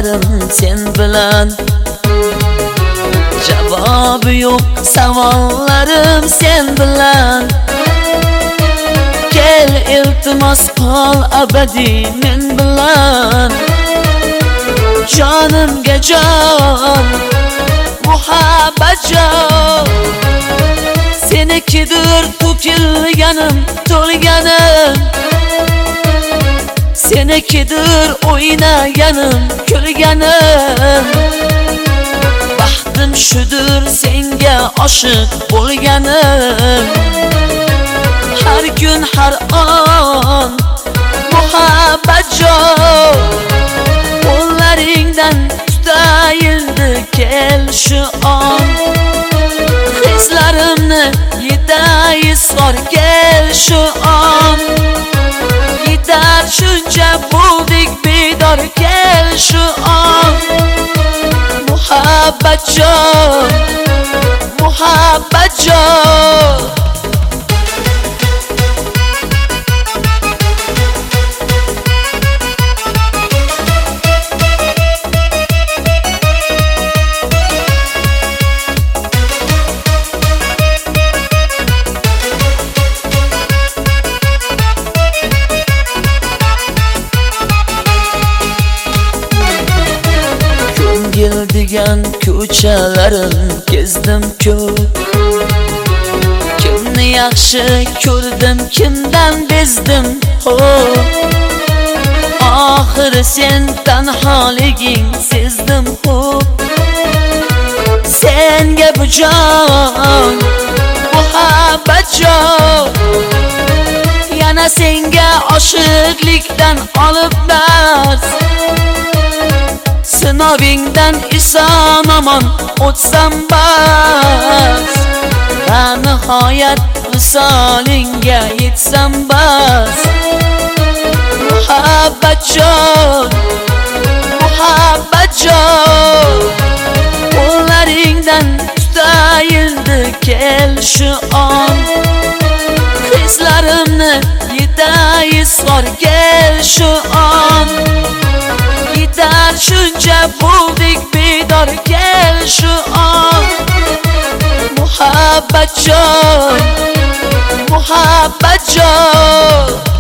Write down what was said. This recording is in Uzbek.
so'zlarim sen bilan, javobi yo'q savollarim sen bilan. Kel iltimos qol abadiy men bilan, jonimga jon, muhabbat jon. Senikidir to'kilganim, to'lganim, senikidir o'ynaganim, kulganim. Baxtim shudur senga oshiq bo'lganim, har kun har on muhabbat jon. Qo'llaringdan tutayildi kel shu on, hislarimni yetay izhor kel shu on. Yetar shuncha bo'ldik bedor kel shu on. Muhabbat jon, muhabbat jon. Ko'ngil degan ko'chalarim kezdim ko'p, kimni yaxshi ko'rdim, kimdan bezdim xo'p. Oxiri sen tanholiging sezdim xo'p. Senga bu jon, muhabbat jon, yana senga oshiqlikdan olibmas. Sinovingdan eson omon o'tsam bas, va nihoyat visolinga yetsam bas. Muhabbat jon, muhabbat jon. Qo'llaringdan tutayildi kel shu on, hislarimni yetay izhor kel shu on. Yetar shuncha bo'ldik bedor kel shu on. Muhabbat jon, muhabbat jon.